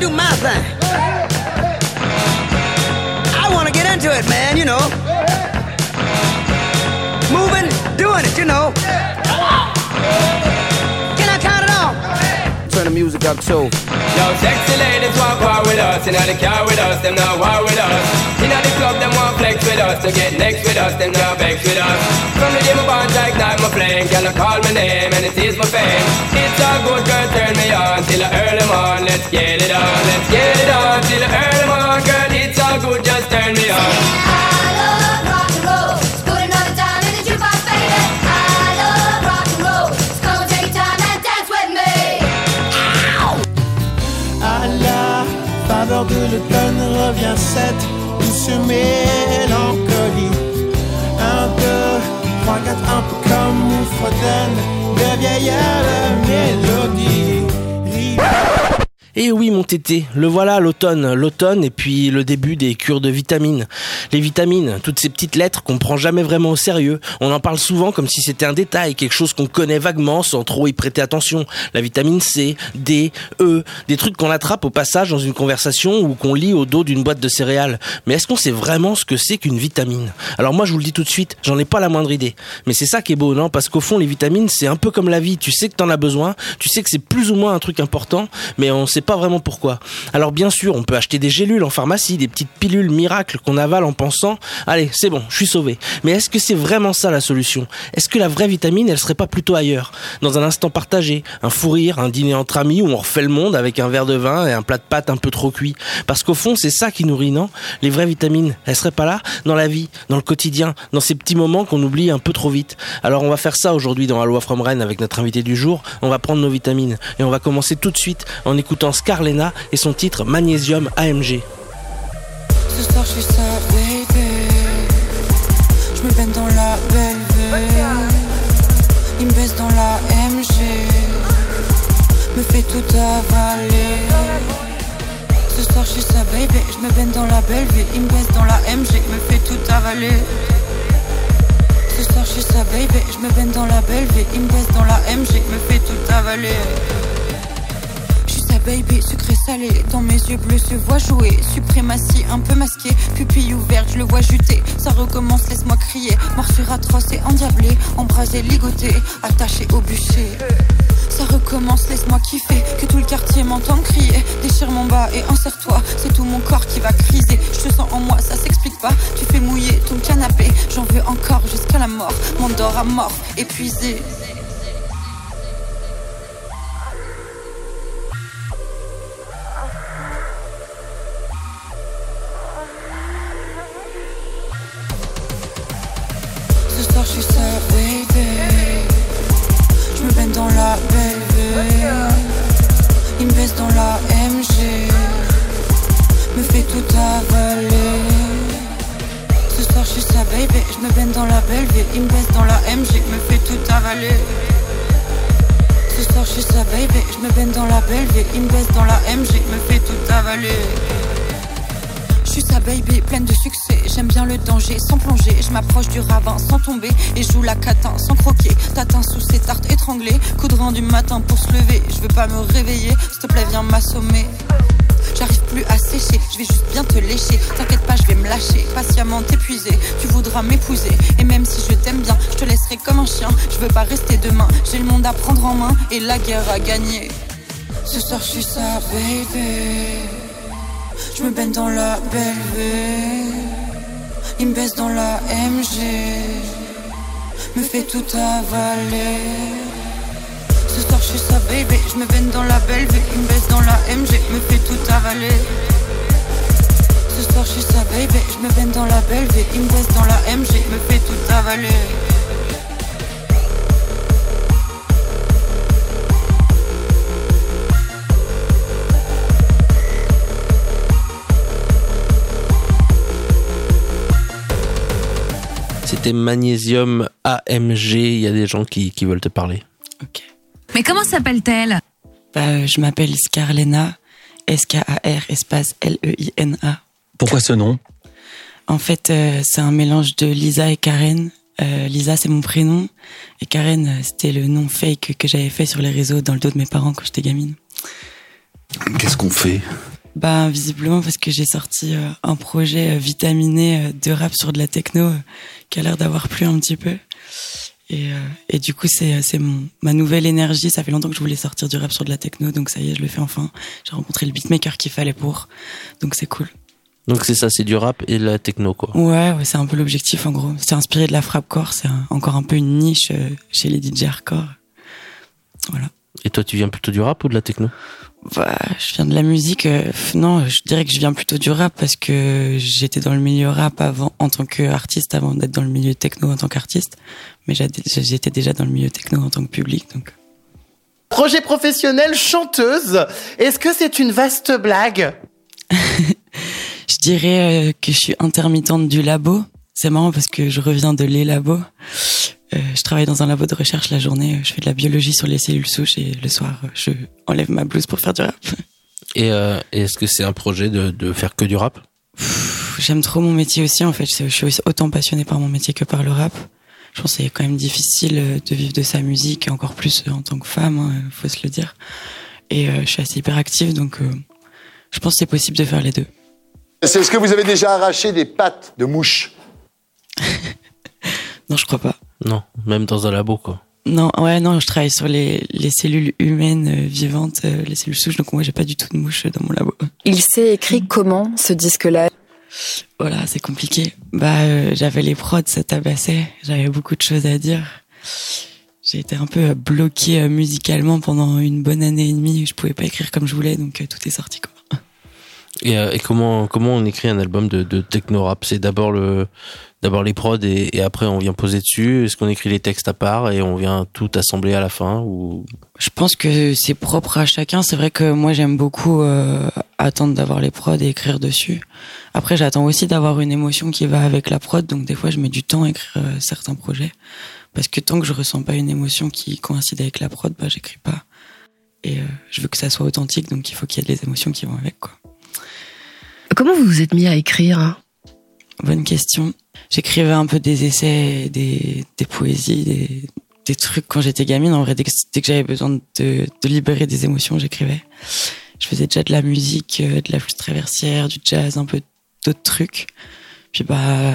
do my thing. I wanna get into it, man, you know. Moving, doing it, you know. Can I count it off? Turn the music up too. Yo, sexy ladies want war with us. Inna the car with us, them not war with us. Inna the club, them want flex with us. To get next with us, them not vex with us. From the day my bond like night my flame, girl I call my name and it is my fame. It's all good, girl, turn me on till I earn on. Let's get it on, let's get it on till I earn on, girl. It's all good, just turn me on. De l'automne revient cette douce mélancolie. 1, 2, 3, 4, un peu comme on fredonne de vieilles mélodies. Et oui mon tété, le voilà l'automne et puis le début des cures de vitamines. Les vitamines, toutes ces petites lettres qu'on prend jamais vraiment au sérieux. On en parle souvent comme si c'était un détail, quelque chose qu'on connaît vaguement sans trop y prêter attention. La vitamine C, D, E, des trucs qu'on attrape au passage dans une conversation ou qu'on lit au dos d'une boîte de céréales. Mais est-ce qu'on sait vraiment ce que c'est qu'une vitamine ? Alors moi je vous le dis tout de suite, j'en ai pas la moindre idée. Mais c'est ça qui est beau, non ? Parce qu'au fond les vitamines c'est un peu comme la vie, tu sais que t'en as besoin, tu sais que c'est plus ou moins un truc important, mais on sait pas vraiment pourquoi. Alors bien sûr, on peut acheter des gélules en pharmacie, des petites pilules miracles qu'on avale en pensant « Allez, c'est bon, je suis sauvé ». Mais est-ce que c'est vraiment ça la solution ? Est-ce que la vraie vitamine, elle serait pas plutôt ailleurs ? Dans un instant partagé, un fou rire, un dîner entre amis où on refait le monde avec un verre de vin et un plat de pâtes un peu trop cuit. Parce qu'au fond, c'est ça qui nourrit, non ? Les vraies vitamines, elles seraient pas là ? Dans la vie, dans le quotidien, dans ces petits moments qu'on oublie un peu trop vite. Alors on va faire ça aujourd'hui dans Aloha from Rennes avec notre invité du jour. On va prendre nos vitamines et on va commencer tout de suite en écoutant Scarlett et son titre Magnésium AMG. Ce soir je suis ça baby, je me baigne dans la belle vie, il me baisse dans la MG, me fait tout avaler. Ce soir je suis ça baby, je me baigne dans la belle vie, il me baisse dans la MG, me fait tout avaler. Ce soir je suis ça baby, je me baigne dans la belle vie, il me baisse dans la MG, me fait tout avaler. Baby, sucré salé, dans mes yeux bleus se voit jouer. Suprématie un peu masquée, pupille ouverte, je le vois juter. Ça recommence, laisse-moi crier. Morsure atroce et endiablée, embrasé, ligoté, attaché au bûcher. Ça recommence, laisse-moi kiffer, que tout le quartier m'entende crier. Déchire mon bas et insère-toi, c'est tout mon corps qui va criser. Je te sens en moi, ça s'explique pas. Tu fais mouiller ton canapé, j'en veux encore jusqu'à la mort. M'endors à mort, épuisé. Je suis ça baby, je me baigne dans la belle vie, il me baisse dans la MG, me fait tout avaler. Ce soir je suis ça baby, je me baigne dans la belle vie, il me baisse dans la MG, me fait tout avaler. Ce soir je suis ça baby, je me baigne dans la belle vie, il me baisse dans la MG, me fait tout avaler. Je suis sa baby, pleine de succès. J'aime bien le danger, sans plonger. Je m'approche du ravin, sans tomber. Et joue la catin, sans croquer. Tatin sous ses tartes étranglées. Coup de rein du matin pour se lever. Je veux pas me réveiller, s'il te plaît viens m'assommer. J'arrive plus à sécher, je vais juste bien te lécher. T'inquiète pas, je vais me lâcher, patiemment t'épuiser. Tu voudras m'épouser, et même si je t'aime bien, je te laisserai comme un chien. Je veux pas rester demain, j'ai le monde à prendre en main et la guerre à gagner. Ce soir je suis sa baby, je me baigne dans la belle vie, il me baisse dans la MG, me fait tout avaler. Ce soir je suis sa baby, je me baigne dans la belle vie, il me baisse dans la MG, me fait tout avaler. Ce soir je suis sa baby, je me baigne dans la belle vie, il me baisse dans la MG, me fait tout avaler. C'était Magnésium AMG, il y a des gens qui veulent te parler. Ok. Mais comment s'appelle-t-elle ? Je m'appelle Scarlena, S-K-A-R espace L-E-I-N-A. Pourquoi ce nom ? En fait, c'est un mélange de Lisa et Karen. Lisa, c'est mon prénom. Et Karen, c'était le nom fake que j'avais fait sur les réseaux dans le dos de mes parents quand j'étais gamine. Qu'est-ce qu'on fait ? Bah, visiblement parce que j'ai sorti un projet vitaminé de rap sur de la techno qui a l'air d'avoir plu un petit peu. Et du coup, c'est ma nouvelle énergie. Ça fait longtemps que je voulais sortir du rap sur de la techno, donc ça y est, je le fais enfin. J'ai rencontré le beatmaker qu'il fallait pour, donc c'est cool. Donc c'est ça, c'est du rap et de la techno, quoi. Ouais, c'est un peu l'objectif en gros. C'est inspiré de la frappe-core, c'est encore un peu une niche chez les DJ hardcore. Voilà. Et toi, tu viens plutôt du rap ou de la techno? Bah, je viens de la musique. Non, je dirais que je viens plutôt du rap parce que j'étais dans le milieu rap avant, en tant qu'artiste, avant d'être dans le milieu techno en tant qu'artiste. Mais j'étais déjà dans le milieu techno en tant que public, donc. Projet professionnel, chanteuse. Est-ce que c'est une vaste blague? Je dirais que je suis intermittente du labo. C'est marrant parce que je reviens de les labos. Je travaille dans un labo de recherche la journée. Je fais de la biologie sur les cellules souches et le soir, je enlève ma blouse pour faire du rap. Et est-ce que c'est un projet de faire que du rap? J'aime trop mon métier aussi, en fait. Je suis autant passionnée par mon métier que par le rap. Je pense que c'est quand même difficile de vivre de sa musique, et encore plus en tant que femme, hein, faut se le dire. Et je suis assez hyperactive, donc je pense que c'est possible de faire les deux. Est-ce que vous avez déjà arraché des pattes de mouche? Non, je crois pas. Non, même dans un labo, quoi. Non, je travaille sur les cellules humaines vivantes, les cellules souches, donc moi j'ai pas du tout de mouche dans mon labo. Il s'est écrit comment, ce disque-là? Voilà, c'est compliqué. J'avais les prods, ça tabassait, j'avais beaucoup de choses à dire. J'ai été un peu bloquée musicalement pendant une bonne année et demie, je pouvais pas écrire comme je voulais, donc tout est sorti, quoi. Et comment on écrit un album de techno-rap? C'est d'abord les prods et après on vient poser dessus? Est-ce qu'on écrit les textes à part et on vient tout assembler à la fin, ou? Je pense que c'est propre à chacun. C'est vrai que moi j'aime beaucoup attendre d'avoir les prods et écrire dessus. Après j'attends aussi d'avoir une émotion qui va avec la prod, donc des fois je mets du temps à écrire certains projets. Parce que tant que je ressens pas une émotion qui coïncide avec la prod, j'écris pas. Et je veux que ça soit authentique, donc il faut qu'il y ait des émotions qui vont avec, quoi. Comment vous vous êtes mis à écrire? Bonne question. J'écrivais un peu des essais, des poésies, des trucs quand j'étais gamine. En vrai, dès que j'avais besoin de libérer des émotions, j'écrivais. Je faisais déjà de la musique, de la flûte traversière, du jazz, un peu d'autres trucs. Puis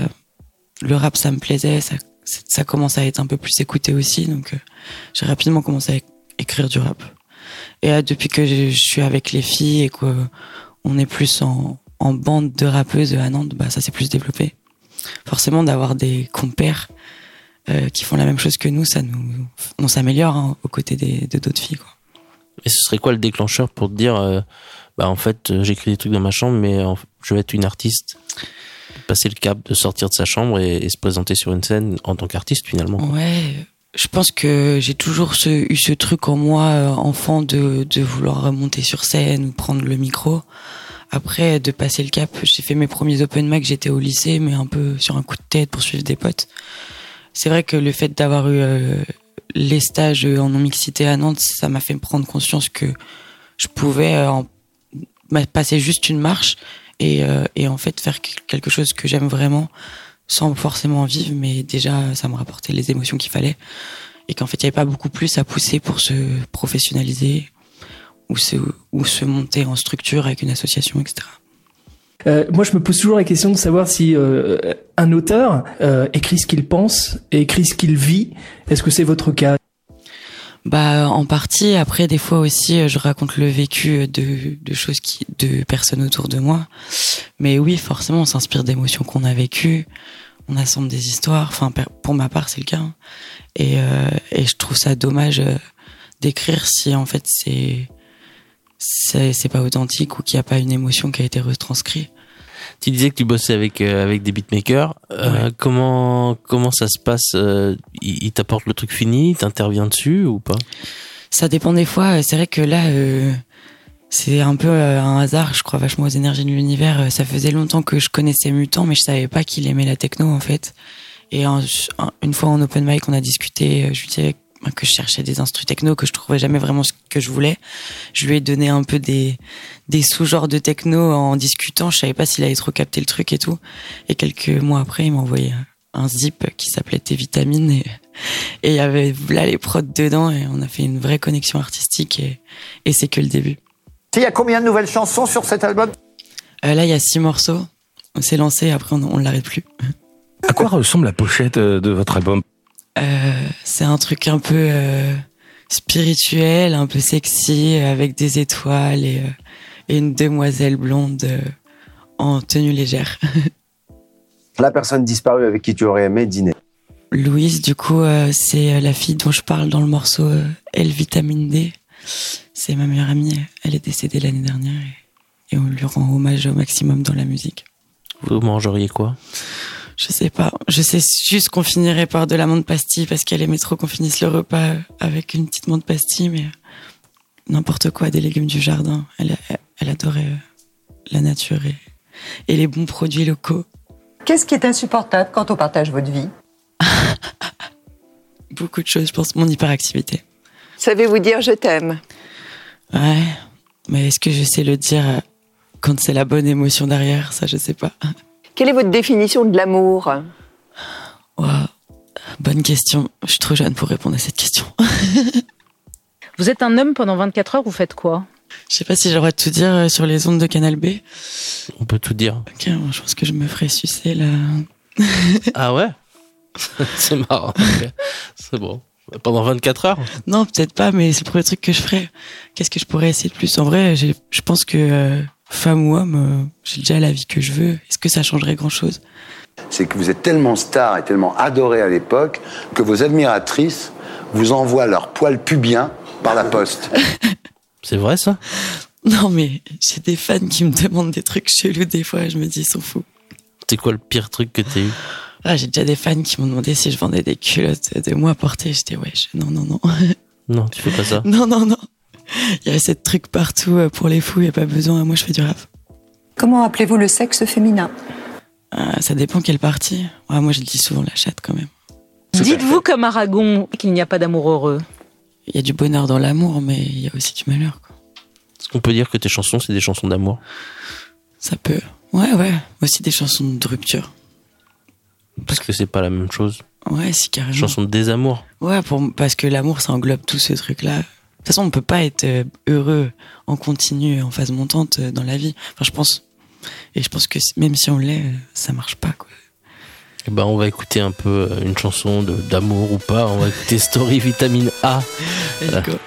le rap, ça me plaisait, ça commence à être un peu plus écouté aussi, donc j'ai rapidement commencé à écrire du rap. Et depuis que je suis avec les filles et qu'on est plus en bande de rappeuses à Nantes, ça s'est plus développé. Forcément, d'avoir des compères qui font la même chose que nous, on s'améliore aux côtés de d'autres filles, quoi. Et ce serait quoi le déclencheur pour te dire en fait j'écris des trucs dans ma chambre, mais je vais être une artiste? Passer le cap de sortir de sa chambre et se présenter sur une scène en tant qu'artiste, finalement. Ouais, je pense que j'ai toujours eu ce truc en moi, enfant, de vouloir monter sur scène ou prendre le micro. Après, de passer le cap, j'ai fait mes premiers open mic, j'étais au lycée, mais un peu sur un coup de tête pour suivre des potes. C'est vrai que le fait d'avoir eu les stages en non-mixité à Nantes, ça m'a fait prendre conscience que je pouvais passer juste une marche et en fait faire quelque chose que j'aime vraiment, sans forcément en vivre, mais déjà ça me rapportait les émotions qu'il fallait, et qu'en fait il n'y avait pas beaucoup plus à pousser pour se professionnaliser ou se monter en structure avec une association, etc. Moi, je me pose toujours la question de savoir si un auteur écrit ce qu'il pense et écrit ce qu'il vit. Est-ce que c'est votre cas? En partie. Après, des fois aussi, je raconte le vécu de choses de personnes autour de moi. Mais oui, forcément, on s'inspire d'émotions qu'on a vécues. On assemble des histoires. Enfin, pour ma part, c'est le cas. Et je trouve ça dommage d'écrire si en fait c'est pas authentique ou qu'il n'y a pas une émotion qui a été retranscrite. Tu disais que tu bossais avec des beatmakers. Ouais. Comment ça se passe? Ils t'apportent le truc fini, t'interviens dessus ou pas? Ça dépend des fois. C'est vrai que là, c'est un peu un hasard. Je crois vachement aux énergies de l'univers. Ça faisait longtemps que je connaissais Mutant, mais je savais pas qu'il aimait la techno en fait. Et une fois en open mic, on a discuté. Je lui disais que je cherchais des instrus techno, que je trouvais jamais vraiment ce que je voulais. Je lui ai donné un peu des sous-genres de techno en discutant. Je savais pas s'il allait trop capter le truc et tout. Et quelques mois après, il m'a envoyé un zip qui s'appelait Tes Vitamines et il y avait là les prods dedans et on a fait une vraie connexion artistique et c'est que le début. Il y a combien de nouvelles chansons sur cet album ? Là, il y a 6 morceaux. On s'est lancé, après on ne l'arrête plus. À quoi ressemble la pochette de votre album ? C'est un truc un peu spirituel, un peu sexy, avec des étoiles et une demoiselle blonde en tenue légère. La personne disparue avec qui tu aurais aimé dîner. Louise, du coup, c'est la fille dont je parle dans le morceau L-Vitamine D. C'est ma meilleure amie, elle est décédée l'année dernière et on lui rend hommage au maximum dans la musique. Vous mangeriez quoi ? Je sais pas, je sais juste qu'on finirait par de la menthe pastille parce qu'elle aimait trop qu'on finisse le repas avec une petite menthe pastille, mais n'importe quoi, des légumes du jardin. Elle adorait la nature et les bons produits locaux. Qu'est-ce qui est insupportable quand on partage votre vie ? Beaucoup de choses, je pense, mon hyperactivité. Savez-vous dire je t'aime ? Ouais, mais est-ce que je sais le dire quand c'est la bonne émotion derrière ? Ça, je sais pas. Quelle est votre définition de l'amour ? Wow. Bonne question. Je suis trop jeune pour répondre à cette question. Vous êtes un homme pendant 24 heures, vous faites quoi ? Je sais pas si j'ai le droit de tout dire sur les ondes de Canal B. On peut tout dire. Ok, bon, je pense que je me ferai sucer là. Ah ouais ? C'est marrant. Okay. C'est bon. Pendant 24 heures ? Non, peut-être pas, mais c'est le premier truc que je ferais. Qu'est-ce que je pourrais essayer de plus ? En vrai, je pense que femme ou homme, j'ai déjà la vie que je veux. Est-ce que ça changerait grand-chose ? C'est que vous êtes tellement star et tellement adoré à l'époque que vos admiratrices vous envoient leurs poils pubiens par la poste. C'est vrai ça ? Non, mais j'ai des fans qui me demandent des trucs chelous des fois. Je me dis, ils sont fous. C'est quoi le pire truc que t'as eu ? J'ai déjà des fans qui m'ont demandé si je vendais des culottes de moi portées. J'étais non. Non, tu fais pas ça. Non. Il y a cette truc partout pour les fous, il n'y a pas besoin. Moi, je fais du rap. Comment appelez-vous le sexe féminin ? Ça dépend quelle partie. Ouais, moi, je dis souvent la chatte quand même. Dites-vous comme Aragon qu'il n'y a pas d'amour heureux ? Il y a du bonheur dans l'amour, mais il y a aussi du malheur, quoi. Est-ce qu'on peut dire que tes chansons, c'est des chansons d'amour ? Ça peut. Ouais. Aussi des chansons de rupture. Parce que c'est pas la même chose. Ouais, si, carrément. Chanson de désamour. Ouais, parce que l'amour, ça englobe tout ce truc-là. De toute façon, on peut pas être heureux en continu, en phase montante dans la vie. Enfin, je pense. Et je pense que même si on l'est, ça marche pas, quoi. Et on va écouter un peu une chanson d'amour ou pas. On va écouter Story Vitamine A. Let's go.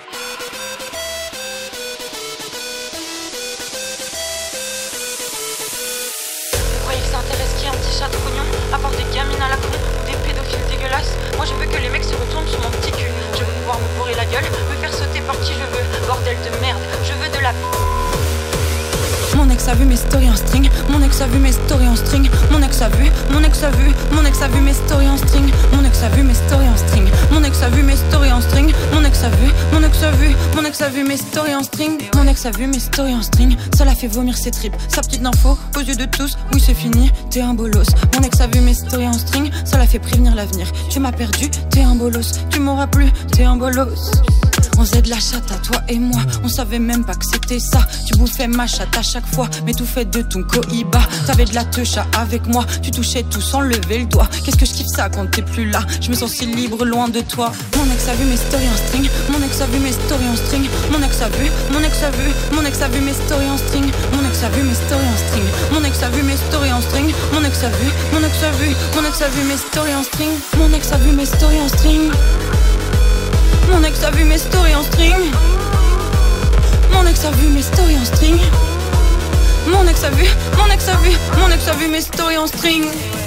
Moi je veux que les mecs se retournent sur mon petit cul. Je veux pouvoir me bourrer la gueule, me faire sauter par qui je veux. Bordel de merde, je veux de la... Mon ex a vu mes stories en string. Mon ex a vu mes stories en string. Mon ex a vu mes stories en string. Mon ex a vu mes stories en string. Mon ex a vu mes stories en string. Mon ex a vu mes stories en string. Mon ex a vu mes stories en string. Ça l'a fait vomir ses tripes. Sa petite info aux yeux de tous. Oui c'est fini, t'es un bolos. Mon ex a vu mes stories en string. Ça l'a fait prévenir l'avenir. Tu m'as perdu, t'es un bolos. Tu m'auras plus, t'es un bolos. On faisait de la chatte à toi et moi. On savait même pas que c'était ça. Tu bouffais ma chatte à chaque fois, mais tout fait de ton cohiba. T'avais de la techa avec moi. Tu touchais tout sans lever le doigt. Qu'est-ce que je kiffe ça quand t'es plus là. Je me sens si libre loin de toi. Mon ex a vu mes stories en string. Mon ex a vu mes stories en string. Mon ex a vu mes stories en string. Mon ex a vu mes stories en string. Mon ex a vu mes stories en string. Mon ex a vu mes stories en string. Mon ex a vu mes stories en string. Mon ex a vu mes stories en string. Mon ex a vu mes stories en string. Mon ex a vu mes stories en string.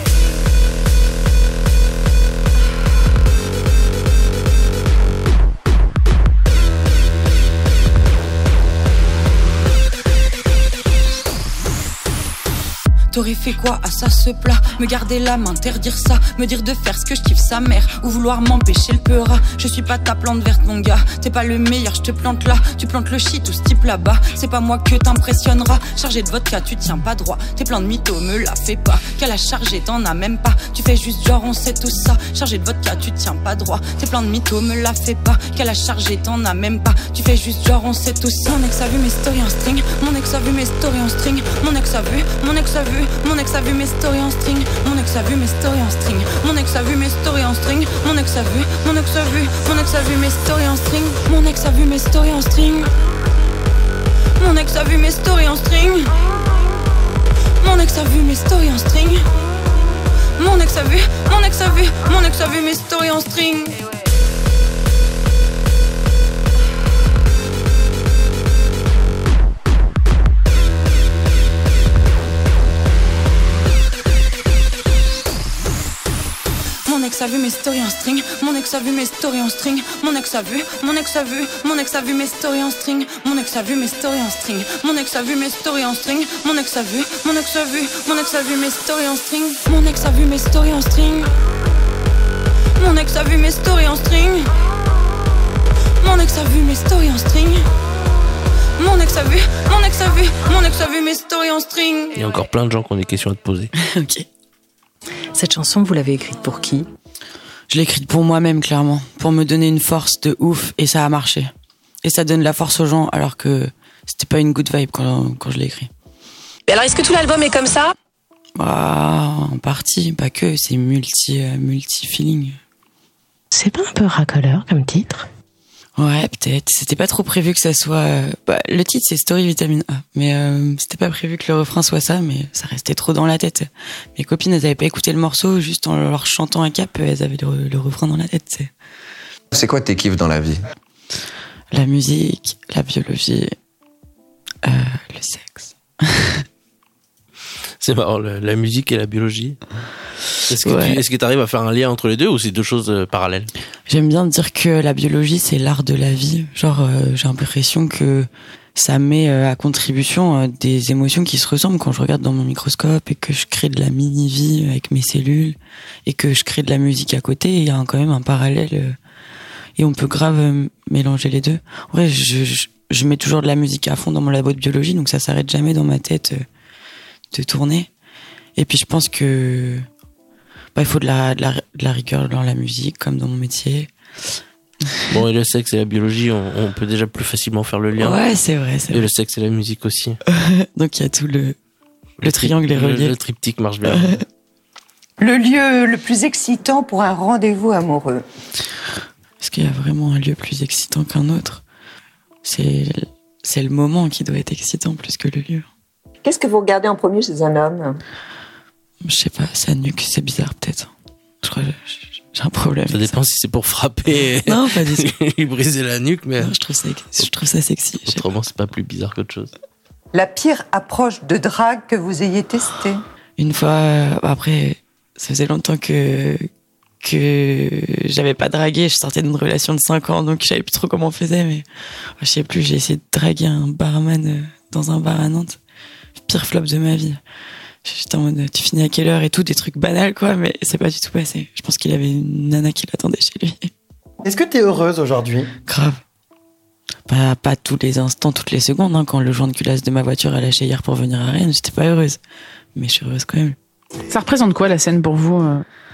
T'aurais fait quoi à ça ce plat? Me garder là, m'interdire ça, me dire de faire ce que je kiffe sa mère, ou vouloir m'empêcher le peurat. Je suis pas ta plante verte mon gars, t'es pas le meilleur, je te plante là. Tu plantes le shit ou ce type là-bas, c'est pas moi que t'impressionnera. Chargé de vodka, tu tiens pas droit, tes plans de mytho me la fais pas. Qu'elle a chargé, t'en as même pas, tu fais juste genre on sait tout ça. Chargé de vodka, tu tiens pas droit, tes plans de mytho me la fais pas. Qu'elle a chargé, t'en as même pas, tu fais juste genre on sait tout ça. Mon ex a vu mes stories en string, mon ex a vu mes stories en string. Mon ex a vu mes stories en string. Mon ex a vu mes stories en string. Mon ex a vu mes stories en string. Mon ex a vu mes stories en string. Mon ex a vu mes stories en string. Mon ex ex a vu mes stories en string. Mon ex a vu mes stories en string. Mon ex a vu mes stories en string. Mon ex a vu mes stories en string. Mon ex a vu mes stories en string. Mon ex a vu mes stories en string. Mon ex a vu mes stories en string. Mon ex a vu mes stories en string. Mon ex a vu mes stories en string. Mon ex a vu mes stories en string. Mon ex a vu mes stories en string. Mon ex a vu mes stories en string. Mon ex a vu mes stories en string. Il y a encore plein de gens qui ont des questions à te poser. Ok. Cette chanson, vous l'avez écrite pour qui ? Je l'ai écrite pour moi-même, clairement. Pour me donner une force de ouf, et ça a marché. Et ça donne la force aux gens, alors que c'était pas une good vibe quand je l'ai écrit. Et alors, est-ce que tout l'album est comme ça ? En partie, pas que, c'est multi-feeling. C'est pas un peu racoleur comme titre ? Ouais, peut-être. C'était pas trop prévu que ça soit... le titre, c'est Story Vitamine A. Mais c'était pas prévu que le refrain soit ça, mais ça restait trop dans la tête. Mes copines, elles avaient pas écouté le morceau, juste en leur chantant un cap, elles avaient le refrain dans la tête, tu sais. C'est quoi tes kiffs dans la vie ? La musique, la biologie, le sexe. C'est marrant, la musique et la biologie. Est-ce que tu arrives à faire un lien entre les deux ou c'est deux choses parallèles ? J'aime bien dire que la biologie, c'est l'art de la vie. Genre, j'ai l'impression que ça met à contribution des émotions qui se ressemblent quand je regarde dans mon microscope et que je crée de la mini-vie avec mes cellules et que je crée de la musique à côté. Il y a quand même un parallèle et on peut grave mélanger les deux. En vrai, je mets toujours de la musique à fond dans mon labo de biologie, donc ça s'arrête jamais dans ma tête de tourner. Et puis je pense que il faut de la rigueur dans la musique, comme dans mon métier. Bon, et le sexe et la biologie, on peut déjà plus facilement faire le lien. Ouais, c'est vrai. Et le sexe et la musique aussi. Donc il y a tout le triangle est relié. Le triptyque marche bien. Le lieu le plus excitant pour un rendez-vous amoureux. Est-ce qu'il y a vraiment un lieu plus excitant qu'un autre ? C'est le moment qui doit être excitant plus que le lieu. Qu'est-ce que vous regardez en premier chez un homme ? Je sais pas, sa nuque, c'est bizarre peut-être. Je crois que j'ai un problème. Ça dépend si c'est pour frapper. Non, pas du tout. Lui briser la nuque, mais. Non, je trouve ça sexy. Autrement, c'est pas plus bizarre qu'autre chose. La pire approche de drague que vous ayez testée ? Une fois, après, ça faisait longtemps que j'avais pas dragué. Je sortais d'une relation de 5 ans, donc je savais plus trop comment on faisait, mais je sais plus, j'ai essayé de draguer un barman dans un bar à Nantes. Pire flop de ma vie. J'étais en mode, tu finis à quelle heure et tout, des trucs banals quoi, mais c'est pas du tout passé. Je pense qu'il avait une nana qui l'attendait chez lui. Est-ce que t'es heureuse aujourd'hui ? Grave. Pas tous les instants, toutes les secondes, hein. Quand le joint de culasse de ma voiture a lâché hier pour venir à Rennes, j'étais pas heureuse. Mais je suis heureuse quand même. Ça représente quoi la scène pour vous ?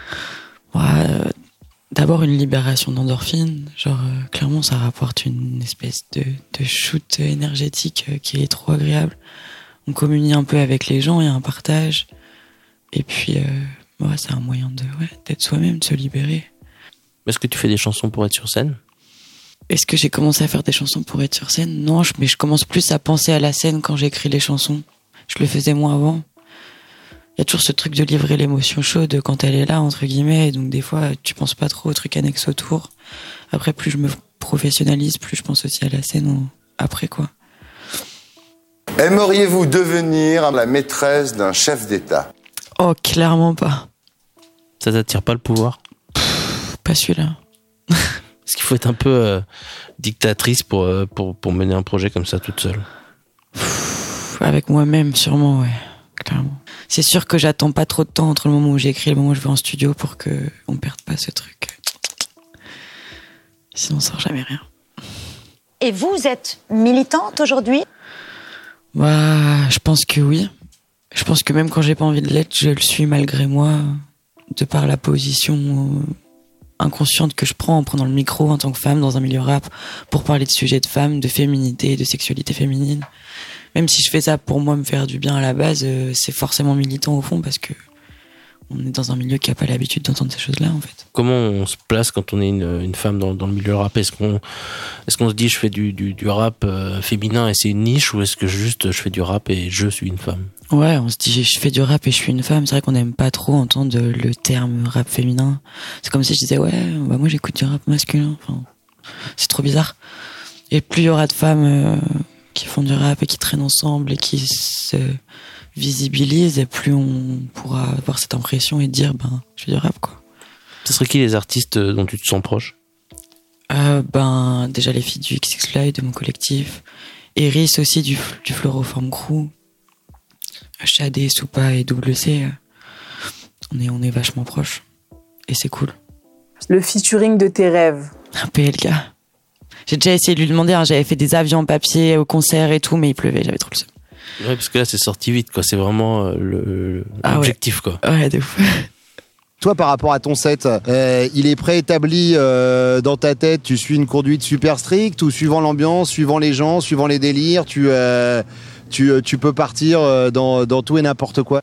D'abord une libération d'endorphines. Genre, clairement, ça rapporte une espèce de shoot énergétique qui est trop agréable. On communie un peu avec les gens, il y a un partage. Et puis, c'est un moyen d'être soi-même, de se libérer. Est-ce que tu fais des chansons pour être sur scène ? Est-ce que j'ai commencé à faire des chansons pour être sur scène ? Non, mais je commence plus à penser à la scène quand j'écris les chansons. Je le faisais moins avant. Il y a toujours ce truc de livrer l'émotion chaude quand elle est là, entre guillemets. Et donc, des fois, tu penses pas trop aux trucs annexes autour. Après, plus je me professionnalise, plus je pense aussi à la scène après, quoi. Aimeriez-vous devenir la maîtresse d'un chef d'État ? Oh, clairement pas. Ça t'attire pas le pouvoir ? Pas celui-là. Est-ce qu'il faut être un peu dictatrice pour mener un projet comme ça toute seule ? Avec moi-même, sûrement, ouais. Clairement. C'est sûr que j'attends pas trop de temps entre le moment où j'écris et le moment où je vais en studio pour qu'on perde pas ce truc. Sinon, on sort jamais rien. Et vous êtes militante aujourd'hui ? Je pense que oui. Je pense que même quand j'ai pas envie de l'être, je le suis malgré moi, de par la position inconsciente que je prends en prenant le micro en tant que femme dans un milieu rap pour parler de sujets de femmes, de féminité, de sexualité féminine. Même si je fais ça pour moi me faire du bien à la base, c'est forcément militant au fond parce que on est dans un milieu qui a pas l'habitude d'entendre ces choses-là, en fait. Comment on se place quand on est une femme dans le milieu rap? Est-ce qu'on se dit je fais du rap féminin et c'est une niche, ou est-ce que juste je fais du rap et je suis une femme? Ouais, on se dit je fais du rap et je suis une femme. C'est vrai qu'on n'aime pas trop entendre le terme rap féminin. C'est comme si je disais ouais, bah moi j'écoute du rap masculin. Enfin, c'est trop bizarre. Et plus il y aura de femmes qui font du rap et qui traînent ensemble et qui se visibilisent, et plus on pourra avoir cette impression et dire ben je fais du rap, quoi. Ce serait qui les artistes dont tu te sens proche? Déjà les filles du XXLY, de mon collectif, Eris aussi du Fluoroform Crew, Shadé, Soupa et WC. On est vachement proches et c'est cool. Le featuring de tes rêves? Un PLK. J'ai déjà essayé de lui demander, hein, j'avais fait des avions en papier au concert et tout, mais il pleuvait, j'avais trop le seum. Ouais, parce que là c'est sorti vite, quoi. C'est vraiment l'objectif, quoi. Ouais, de ouf. Toi, par rapport à ton set, il est préétabli dans ta tête, tu suis une conduite super stricte, ou suivant l'ambiance, suivant les gens, suivant les délires, tu peux partir dans tout et n'importe quoi?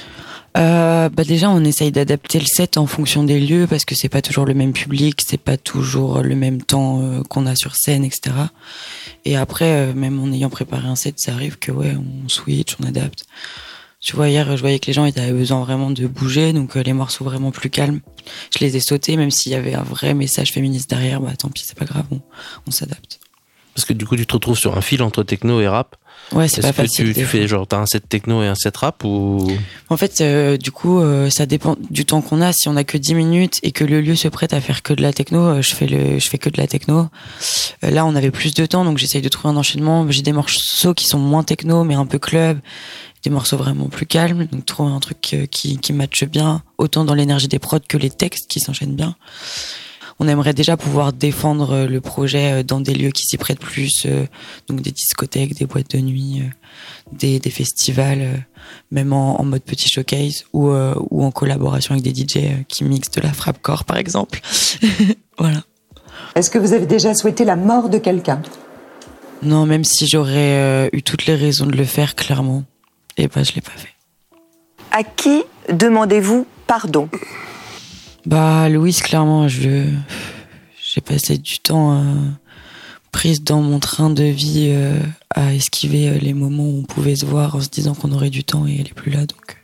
Déjà on essaye d'adapter le set en fonction des lieux, parce que c'est pas toujours le même public, c'est pas toujours le même temps qu'on a sur scène, etc. Et après, même en ayant préparé un set, ça arrive que ouais, on switch, on adapte. Tu vois, hier je voyais que les gens ils avaient besoin vraiment de bouger, donc les morceaux vraiment plus calmes, je les ai sautés, même s'il y avait un vrai message féministe derrière, bah tant pis, c'est pas grave, on s'adapte. Parce que du coup tu te retrouves sur un fil entre techno et rap. Ouais, c'est pas facile. Tu fais genre t'as un set techno et un set rap, ou? En fait, du coup, ça dépend du temps qu'on a. Si on a que 10 minutes et que le lieu se prête à faire que de la techno, je fais que de la techno. Là, on avait plus de temps, donc j'essaye de trouver un enchaînement. J'ai des morceaux qui sont moins techno, mais un peu club. Des morceaux vraiment plus calmes. Donc trouver un truc qui matche bien, autant dans l'énergie des prods que les textes qui s'enchaînent bien. On aimerait déjà pouvoir défendre le projet dans des lieux qui s'y prêtent plus, donc des discothèques, des boîtes de nuit, des festivals, même en mode petit showcase, ou en collaboration avec des DJ qui mixent de la frappe-core, par exemple. Voilà. Est-ce que vous avez déjà souhaité la mort de quelqu'un? Non, même si j'aurais eu toutes les raisons de le faire, clairement. Et je l'ai pas fait. À qui demandez-vous pardon? Louise, clairement, j'ai passé du temps prise dans mon train de vie à esquiver les moments où on pouvait se voir en se disant qu'on aurait du temps, et elle est plus là, donc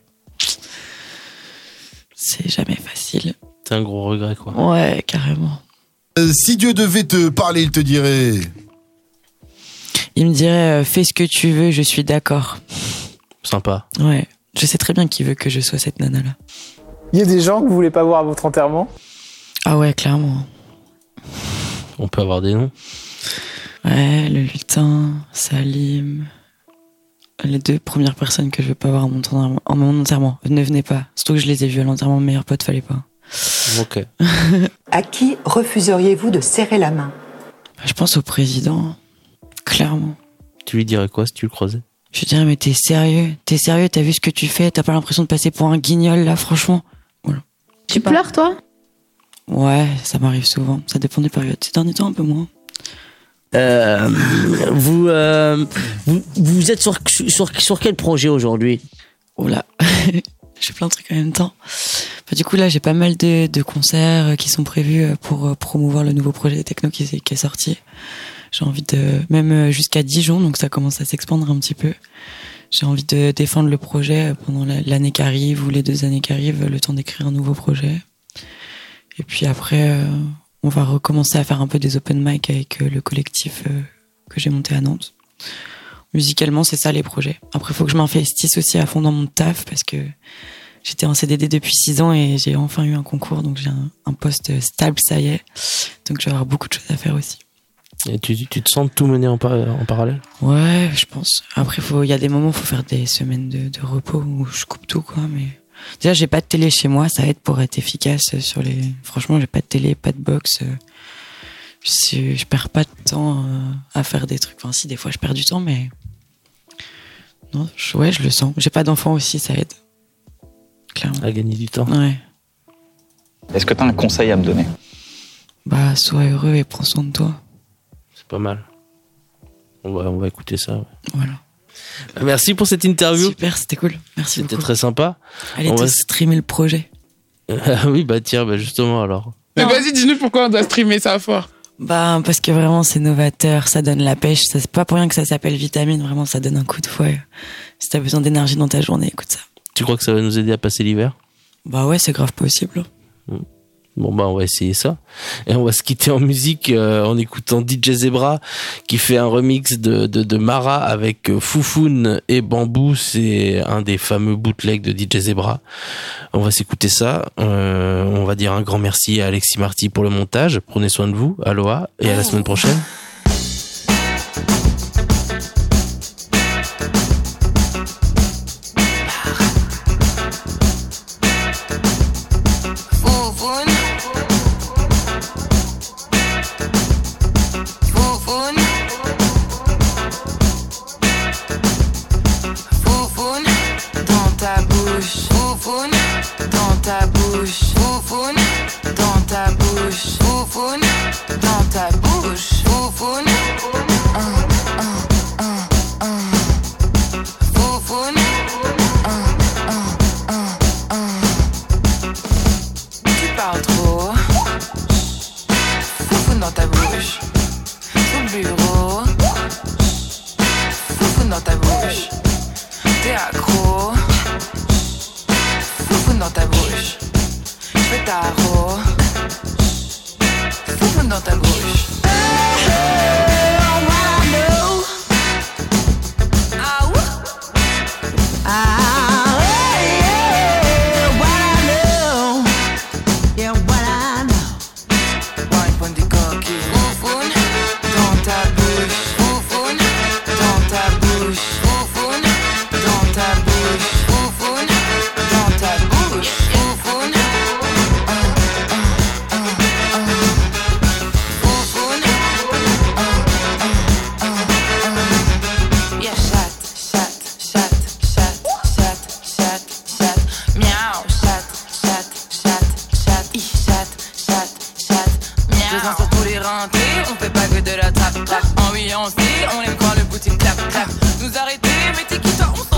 c'est jamais facile. C'est un gros regret, quoi. Ouais, carrément. Si Dieu devait te parler, il te dirait... Il me dirait fais ce que tu veux, je suis d'accord. Sympa. Ouais, je sais très bien qu'il veut que je sois cette nana-là. Il y a des gens que vous voulez pas voir à votre enterrement? Ah ouais, clairement. On peut avoir des noms? Ouais, le lutin, Salim. Les 2 premières personnes que je veux pas voir en mon enterrement. Ne venez pas. Surtout que je les ai vus à l'enterrement de mes meilleurs potes, fallait pas. Ok. À qui refuseriez-vous de serrer la main? Je pense au président. Clairement. Tu lui dirais quoi si tu le croisais? Je lui dirais mais t'es sérieux, t'as vu ce que tu fais, t'as pas l'impression de passer pour un guignol là, franchement? Voilà. Tu pleures, toi? Ouais, ça m'arrive souvent. Ça dépend des périodes. Ces derniers temps, un peu moins. Vous êtes sur quel projet aujourd'hui? Oh là, j'ai plein de trucs en même temps. Du coup, là, j'ai pas mal de concerts qui sont prévus pour promouvoir le nouveau projet techno qui est sorti. J'ai envie même jusqu'à Dijon, donc ça commence à s'expandre un petit peu. J'ai envie de défendre le projet pendant l'année qui arrive ou les 2 années qui arrivent, le temps d'écrire un nouveau projet. Et puis après, on va recommencer à faire un peu des open mic avec le collectif que j'ai monté à Nantes. Musicalement, c'est ça les projets. Après, il faut que je m'investisse aussi à fond dans mon taf, parce que j'étais en CDD depuis 6 ans et j'ai enfin eu un concours, donc j'ai un poste stable, ça y est. Donc je vais avoir beaucoup de choses à faire aussi. Et tu te sens tout mener en parallèle? Ouais, je pense. Après, il y a des moments où il faut faire des semaines de repos où je coupe tout, quoi. Mais déjà, j'ai pas de télé chez moi, ça aide pour être efficace sur les... Franchement, j'ai pas de télé, pas de box. Je perds pas de temps à faire des trucs. Enfin, si, des fois, je perds du temps, mais... Non, je le sens. J'ai pas d'enfant aussi, ça aide. Clairement. À gagner du temps. Ouais. Est-ce que t'as un conseil à me donner? Sois heureux et prends soin de toi. C'est pas mal. On va écouter ça. Ouais. Voilà. Merci pour cette interview. Super, c'était cool. Merci beaucoup. C'était très sympa. Allez, streamer le projet. Oui, bah tiens, bah justement alors. Mais vas-y, dis-nous pourquoi on doit streamer ça fort. Bah, parce que vraiment, c'est novateur, ça donne la pêche. C'est pas pour rien que ça s'appelle Vitamine, vraiment, ça donne un coup de fouet. Si t'as besoin d'énergie dans ta journée, écoute ça. Tu crois que ça va nous aider à passer l'hiver? Bah ouais, c'est grave possible. Bon bah on va essayer ça. Et on va se quitter en musique en écoutant DJ Zebra qui fait un remix de Mara avec Foufoun et Bambou. C'est un des fameux bootlegs de DJ Zebra. On va s'écouter ça. On va dire un grand merci à Alexis Marty pour le montage. Prenez soin de vous. Aloha et à la semaine prochaine. On fait pas que de la trappe. En oui, on sait, on aime quand le boutique clap clap. Nous arrêter, mais t'es qui toi, on